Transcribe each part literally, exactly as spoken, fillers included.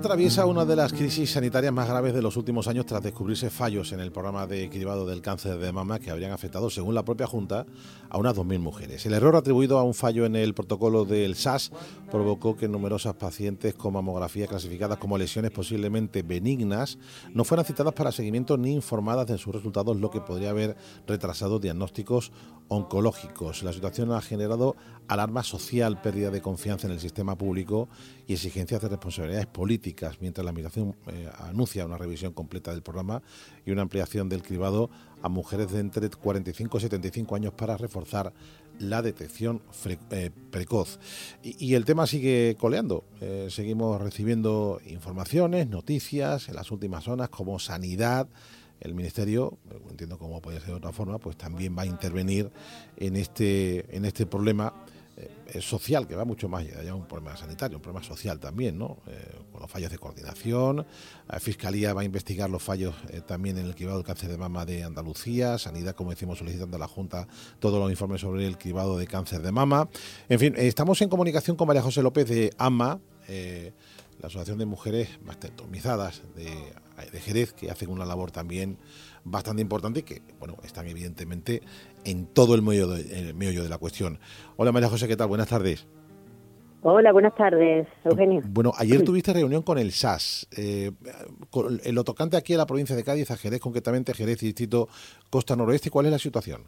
atraviesa una de las crisis sanitarias más graves de los últimos años tras descubrirse fallos en el programa de cribado del cáncer de mama que habrían afectado, según la propia Junta, a unas dos mil mujeres. El error atribuido a un fallo en el protocolo del S A S provocó que numerosas pacientes con mamografía clasificadas como lesiones posiblemente benignas no fueran citadas para seguimiento ni informadas de sus resultados, lo que podría haber retrasado diagnósticos oncológicos. La situación ha generado alarma social, pérdida de confianza en el sistema público y exigencias de responsabilidades políticas, mientras la Administración eh, anuncia una revisión completa del programa y una ampliación del cribado a mujeres de entre cuarenta y cinco y setenta y cinco años para reforzar la detección fre- eh, precoz. Y, y el tema sigue coleando. Eh, seguimos recibiendo informaciones, noticias en las últimas horas como sanidad. El Ministerio, entiendo cómo puede ser de otra forma, pues también va a intervenir en este en este problema eh, social, que va mucho más allá de un problema sanitario, un problema social también, ¿no? Eh, con los fallos de coordinación. La Fiscalía va a investigar los fallos eh, también en el cribado del cáncer de mama de Andalucía. Sanidad, como decimos, solicitando a la Junta todos los informes sobre el cribado de cáncer de mama. En fin, eh, estamos en comunicación con María José López de AMA, eh, la Asociación de Mujeres Mastectomizadas de, de Jerez, que hacen una labor también bastante importante y que, bueno, están evidentemente en todo el meollo de, el meollo de la cuestión. Hola María José, ¿qué tal? Buenas tardes. Hola, buenas tardes, Eugenio. Bueno, ayer tuviste reunión con el S A S. Eh, con el tocante aquí a la provincia de Cádiz, a Jerez, concretamente Jerez y Distrito Costa Noroeste, ¿cuál es la situación?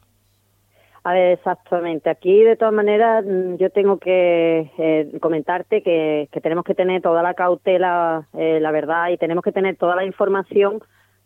A ver, exactamente. Aquí, de todas maneras, yo tengo que eh, comentarte que, que tenemos que tener toda la cautela, eh, la verdad, y tenemos que tener toda la información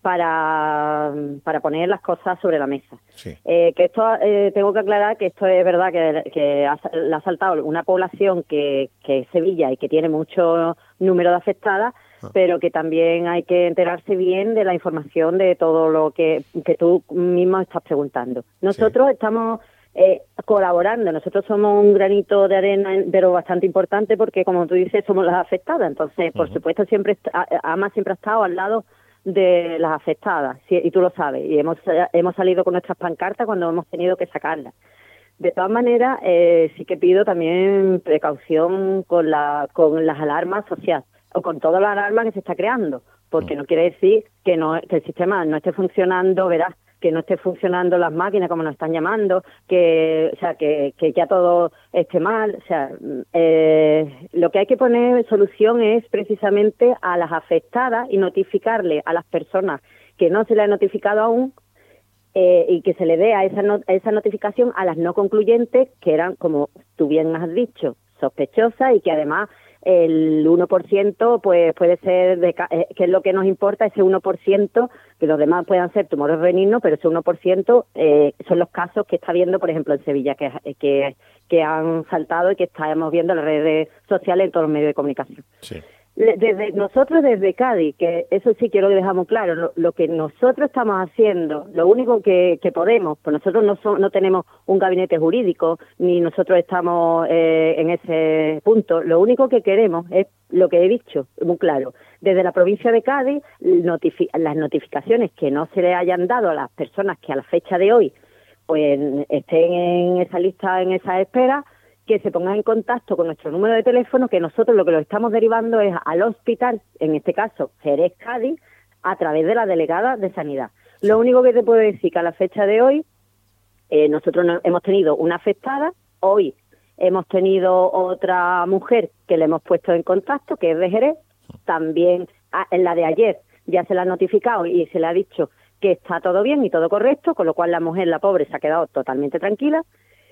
para, para poner las cosas sobre la mesa. Sí. Eh, que esto, eh, tengo que aclarar que esto es verdad que, que ha, le ha saltado una población que, que es Sevilla y que tiene mucho número de afectadas, ah. pero que también hay que enterarse bien de la información de todo lo que, que tú mismo estás preguntando. Nosotros sí. estamos eh, colaborando, nosotros somos un granito de arena, pero bastante importante porque, como tú dices, somos las afectadas. Entonces, por uh-huh. supuesto, siempre AMA siempre ha estado al lado de las afectadas, sí, y tú lo sabes, y hemos hemos salido con nuestras pancartas cuando hemos tenido que sacarlas. De todas maneras, eh, sí que pido también precaución con la con las alarmas sociales, o con toda la alarma que se está creando, porque no quiere decir que no que el sistema no esté funcionando, verás, que no esté funcionando las máquinas como nos están llamando, que o sea que, que ya todo esté mal. O sea, eh, lo que hay que poner solución es precisamente a las afectadas y notificarle a las personas que no se le ha notificado aún eh, y que se le dé a esa, no, a esa notificación a las no concluyentes, que eran, como tú bien has dicho, sospechosas y que además el uno por ciento pues puede ser, de, eh, que es lo que nos importa, ese uno por ciento, que los demás puedan ser tumores benignos, pero ese uno por ciento eh, son los casos que está viendo, por ejemplo, en Sevilla, que, que, que han saltado y que estamos viendo en las redes sociales, en todos los medios de comunicación. Sí. Desde nosotros desde Cádiz, que eso sí quiero que dejamos claro, lo, lo que nosotros estamos haciendo, lo único que, que podemos, pues nosotros no, so, no tenemos un gabinete jurídico, ni nosotros estamos eh, en ese punto, lo único que queremos es lo que he dicho, muy claro, desde la provincia de Cádiz, notifi- las notificaciones que no se le hayan dado a las personas que a la fecha de hoy pues estén en esa lista, en esa espera, que se pongan en contacto con nuestro número de teléfono, que nosotros lo que lo estamos derivando es al hospital, en este caso Jerez Cádiz, a través de la delegada de Sanidad. Lo único que te puedo decir que a la fecha de hoy, eh, nosotros no, hemos tenido una afectada, hoy hemos tenido otra mujer que le hemos puesto en contacto, que es de Jerez, también a, en la de ayer ya se la ha notificado y se le ha dicho que está todo bien y todo correcto, con lo cual la mujer, la pobre, se ha quedado totalmente tranquila.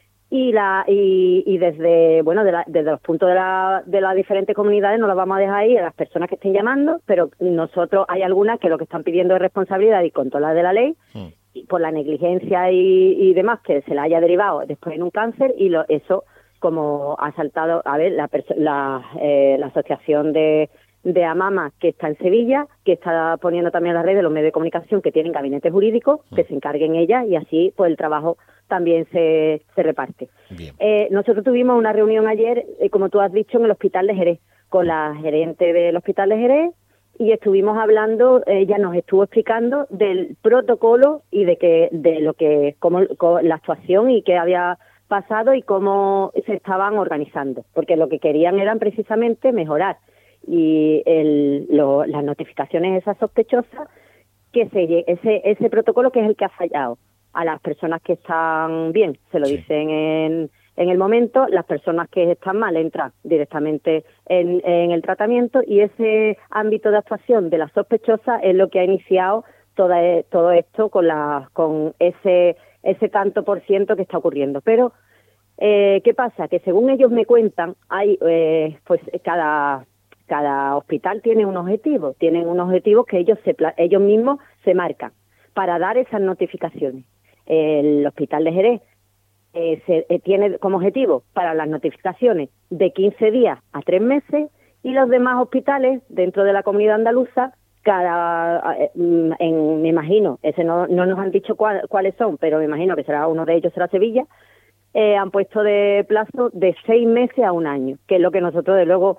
Y la y, y desde bueno de la, desde los puntos de, la, de las diferentes comunidades nos las vamos a dejar ahí a las personas que estén llamando, pero nosotros hay algunas que lo que están pidiendo es responsabilidad y control de la ley, mm. y por la negligencia y, y demás que se la haya derivado después en un cáncer, y lo, eso como ha saltado a ver la la, eh, la asociación de de AMAMA, que está en Sevilla, que está poniendo también a las redes los medios de comunicación que tienen gabinetes jurídicos, que se encarguen ellas, y así pues el trabajo también se, se reparte. Eh, nosotros tuvimos una reunión ayer, eh, como tú has dicho, en el Hospital de Jerez, con la gerente del Hospital de Jerez, y estuvimos hablando, ella nos estuvo explicando del protocolo y de que de lo que, cómo, cómo la actuación y qué había pasado y cómo se estaban organizando, porque lo que querían eran precisamente mejorar y el, lo, las notificaciones esas sospechosas, que se ese ese protocolo que es el que ha fallado. A las personas que están bien se lo sí. dicen en, en el momento, las personas que están mal entran directamente en, en el tratamiento, y ese ámbito de actuación de la sospechosa es lo que ha iniciado toda, todo esto con la con ese ese tanto por ciento que está ocurriendo. Pero eh, ¿qué pasa? Que según ellos me cuentan, hay eh, pues cada cada hospital tiene un objetivo, tienen unos objetivos que ellos se ellos mismos se marcan para dar esas notificaciones. El Hospital de Jerez eh, se, eh, tiene como objetivo para las notificaciones de quince días a tres meses, y los demás hospitales dentro de la comunidad andaluza, cada, eh, en, me imagino, ese no, no nos han dicho cuál, cuáles son, pero me imagino que será uno de ellos, será Sevilla, eh, han puesto de plazo de seis meses a un año, que es lo que nosotros, de luego,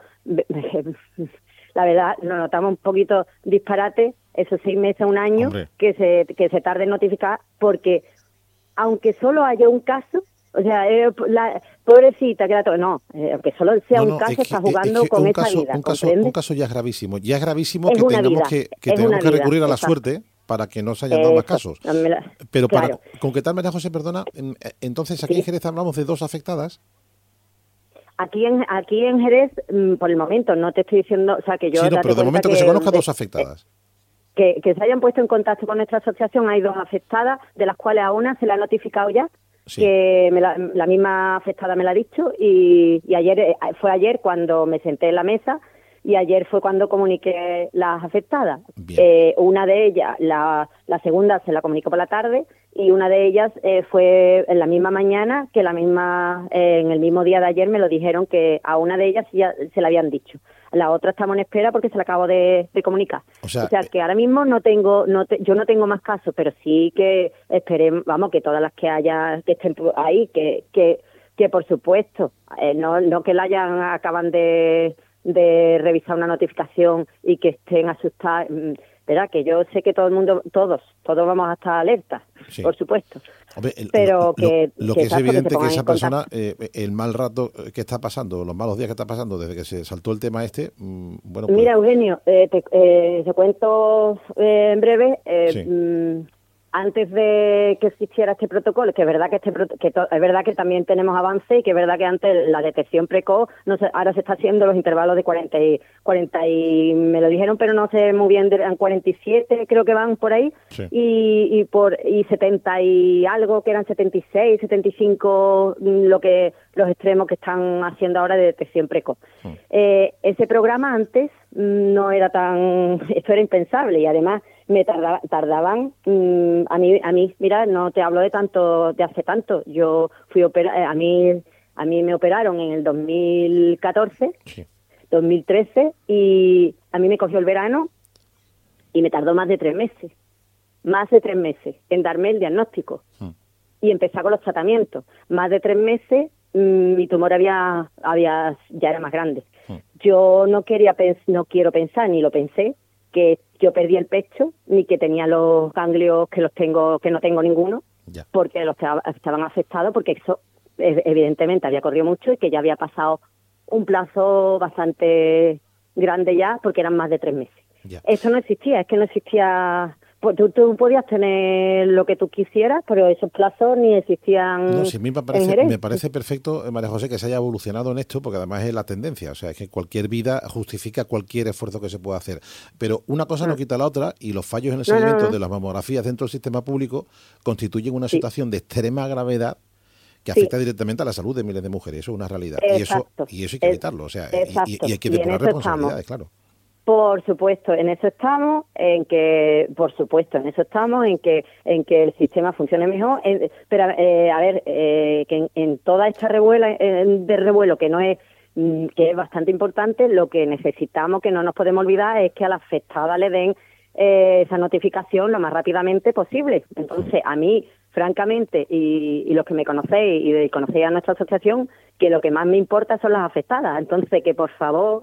la verdad, nos notamos un poquito disparate, esos seis meses a un año, Hombre. que se que se tarde en notificar, porque aunque solo haya un caso, o sea, eh, la pobrecita que la to no, eh, aunque solo sea no, no, un caso, que, está jugando es que con esta vida, un caso, un caso ya es gravísimo, ya es gravísimo es que tengamos vida, que, que, tengamos que recurrir vida, a la exacto. suerte para que no se hayan dado más casos. La, Pero claro. para concretar, María José, perdona, entonces aquí sí. en Jerez hablamos de dos afectadas. Aquí en aquí en Jerez, por el momento, no te estoy diciendo, o sea, que yo... Sí, no, pero de momento que, que se conozca de, dos afectadas. Que, que se hayan puesto en contacto con nuestra asociación, hay dos afectadas, de las cuales a una se la ha notificado ya, sí. que me la, la misma afectada me la ha dicho, y, y ayer fue ayer cuando me senté en la mesa, y ayer fue cuando comuniqué las afectadas. Eh, una de ellas, la, la segunda se la comunicó por la tarde, y una de ellas eh, fue en la misma mañana, que la misma eh, en el mismo día de ayer me lo dijeron, que a una de ellas ya se la habían dicho. La otra estamos en espera porque se la acabo de, de comunicar. O sea, o sea, que ahora mismo no tengo, no te, yo no tengo más casos, pero sí que esperemos, vamos, que todas las que haya, que estén ahí, que que, que por supuesto, eh, no no que la hayan, acaban de, de revisar una notificación y que estén asustadas. Verá, que yo sé que todo el mundo, todos, todos vamos a estar alertas, sí. por supuesto. Hombre, el, pero lo, que, lo, lo que, que es evidente que, que esa persona, eh, el mal rato que está pasando, los malos días que está pasando desde que se saltó el tema este, mmm, bueno. Pues... Mira, Eugenio, eh, te, eh, te cuento eh, en breve. Eh, sí. mmm, antes de que existiera este protocolo, que es verdad que este que to, es verdad que también tenemos avance, y que es verdad que antes la detección precoz, no sé, ahora se está haciendo los intervalos de cuarenta y, cuarenta y me lo dijeron, pero no sé muy bien, de, cuarenta y siete creo que van por ahí, sí. y, y por y setenta y algo, que eran setenta y seis, setenta y cinco, lo que los extremos que están haciendo ahora de detección precoz. Sí. Eh, ese programa antes no era tan, esto era impensable, y además me tardaba, tardaban mmm, a mí a mí mira, no te hablo de tanto de hace tanto, yo fui opera, a mí a mí me operaron en el dos mil catorce, sí. dos mil trece, y a mí me cogió el verano y me tardó más de tres meses más de tres meses en darme el diagnóstico sí. y empezar con los tratamientos. Más de tres meses mmm, mi tumor había había ya era más grande. sí. Yo no quería pens- no quiero pensar, ni lo pensé, que yo perdí el pecho, ni que tenía los ganglios que los tengo, que no tengo ninguno, ya. porque los estaban afectados, porque eso evidentemente había corrido mucho y que ya había pasado un plazo bastante grande ya, porque eran más de tres meses. Ya. Eso no existía, es que no existía. Pues tú, tú podías tener lo que tú quisieras, pero esos plazos ni existían. No, sí, a mí me parece, me parece perfecto, María José, que se haya evolucionado en esto, porque además es la tendencia. O sea, es que cualquier vida justifica cualquier esfuerzo que se pueda hacer. Pero una cosa no, no quita la otra, y los fallos en el seguimiento no, no, no. de las mamografías dentro del sistema público constituyen una sí. situación de extrema gravedad que afecta sí. directamente a la salud de miles de mujeres. Eso es una realidad. Exacto. Y eso, y eso hay que evitarlo. O sea, y, y hay que depurar responsabilidades, claro. Por supuesto, en eso estamos, en que, por supuesto, en eso estamos, en que en que el sistema funcione mejor. En, pero, eh, a ver, eh, que en, en toda esta revuela en, de revuelo, que no es, que es bastante importante, lo que necesitamos, que no nos podemos olvidar, es que a la afectada le den eh, esa notificación lo más rápidamente posible. Entonces, a mí, francamente, y, y los que me conocéis y conocéis a nuestra asociación, que lo que más me importa son las afectadas. Entonces, que por favor...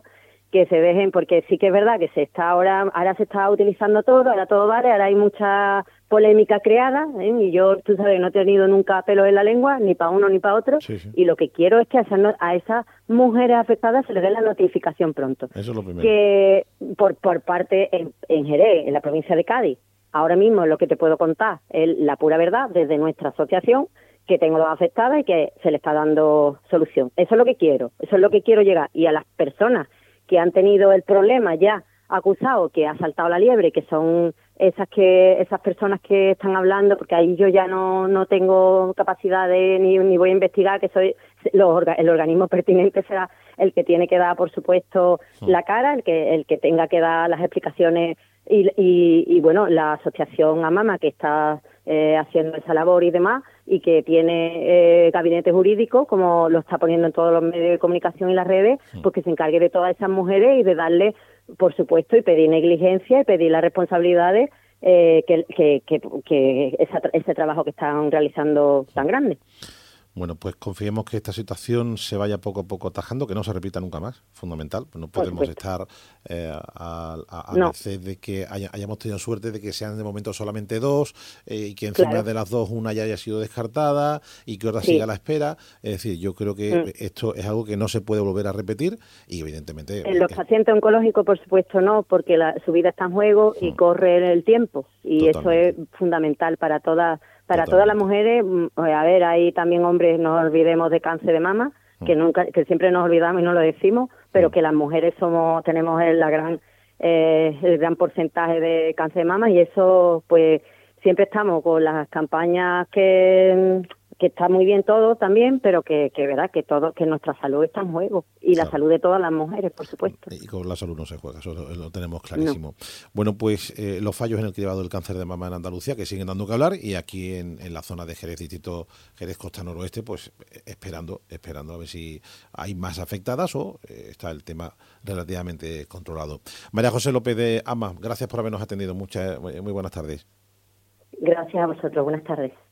que se dejen, porque sí que es verdad que se está ahora, ahora se está utilizando todo, ahora todo vale, ahora hay mucha polémica creada, ¿eh? Y yo, tú sabes, no he tenido nunca pelos en la lengua, ni para uno ni para otro, Sí, sí. y lo que quiero es que a esas, no- a esas mujeres afectadas se les dé la notificación pronto. Eso es lo primero. Que por, por parte en, en Jerez, en la provincia de Cádiz, ahora mismo lo que te puedo contar es la pura verdad desde nuestra asociación, que tengo dos afectadas y que se le está dando solución. Eso es lo que quiero, eso es lo que quiero llegar. Y a las personas que han tenido el problema ya acusado, que ha saltado la liebre, que son esas que esas personas que están hablando, porque ahí yo ya no no tengo capacidad de ni, ni voy a investigar, que soy los orga, el organismo pertinente será el que tiene que dar, por supuesto, la cara, el que el que tenga que dar las explicaciones y, y, y bueno, la asociación AMAMA, que está eh, haciendo esa labor y demás, y que tiene eh, gabinete jurídico, como lo está poniendo en todos los medios de comunicación y las redes, pues que se encargue de todas esas mujeres y de darle, por supuesto, y pedir negligencia y pedir las responsabilidades eh, que, que, que, que esa, ese trabajo que están realizando tan grande. Bueno, pues confiemos que esta situación se vaya poco a poco atajando, que no se repita nunca más, fundamental. No podemos estar eh, a, a, a no. merced de que haya, hayamos tenido suerte de que sean de momento solamente dos eh, y que encima claro. de las dos una ya haya sido descartada y que otra sí. siga a la espera. Es decir, yo creo que mm. esto es algo que no se puede volver a repetir y evidentemente... En los eh, pacientes oncológicos, por supuesto, no, porque la, su vida está en juego y mm. corre el tiempo y Totalmente. Eso es fundamental para todas... Para Totalmente. Todas las mujeres, a ver, hay también hombres, no olvidemos de cáncer de mama, que nunca, que siempre nos olvidamos y no lo decimos, pero que las mujeres somos, tenemos el, la gran, eh, el gran porcentaje de cáncer de mama y eso, pues, siempre estamos con las campañas que, que está muy bien todo también, pero que, que verdad que todo, que nuestra salud está en juego y claro. la salud de todas las mujeres, por supuesto. Y con la salud no se juega, eso lo, lo tenemos clarísimo. No. Bueno, pues eh, los fallos en el cribado del cáncer de mama en Andalucía que siguen dando que hablar y aquí en, en la zona de Jerez, distrito Jerez Costa Noroeste, pues esperando, esperando a ver si hay más afectadas o eh, está el tema relativamente controlado. María José López de AMA, gracias por habernos atendido. Muchas, muy buenas tardes. Gracias a vosotros, buenas tardes.